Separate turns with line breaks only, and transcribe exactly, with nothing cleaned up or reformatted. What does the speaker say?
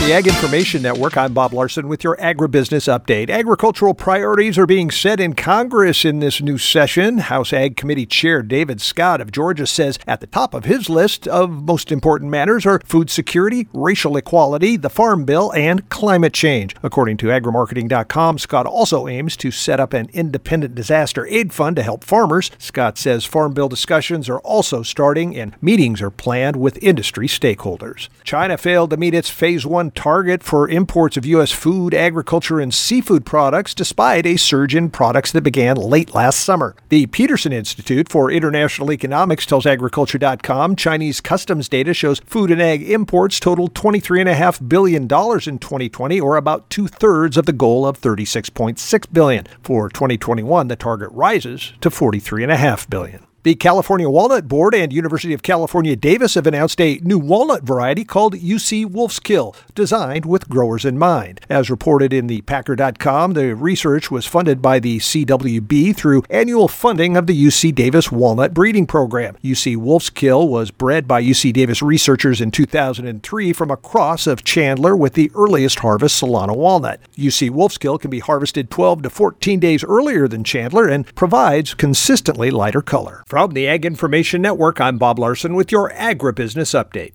the Ag Information Network, I'm Bob Larson with your Agribusiness Update. Agricultural priorities are being set in Congress in this new session. House Ag Committee Chair David Scott of Georgia says at the top of his list of most important matters are food security, racial equality, the Farm Bill, and climate change. According to agrimarketing dot com, Scott also aims to set up an independent disaster aid fund to help farmers. Scott says Farm Bill discussions are also starting and meetings are planned with industry stakeholders. China failed to meet its phase one target for imports of U S food, agriculture, and seafood products despite a surge in products that began late last summer. The Peterson Institute for International Economics tells agriculture dot com Chinese customs data shows food and ag imports totaled twenty-three point five billion dollars in twenty twenty, or about two-thirds of the goal of thirty-six point six billion dollars. For twenty twenty-one, the target rises to forty-three point five billion dollars. The California Walnut Board and University of California, Davis have announced a new walnut variety called U C Wolfskill, designed with growers in mind. As reported in the Packer dot com, the research was funded by the C W B through annual funding of the U C Davis Walnut Breeding Program. U C Wolfskill was bred by U C Davis researchers in two thousand three from a cross of Chandler with the earliest harvest Solana walnut. U C Wolfskill can be harvested twelve to fourteen days earlier than Chandler and provides consistently lighter color. From the Ag Information Network, I'm Bob Larson with your Agribusiness Update.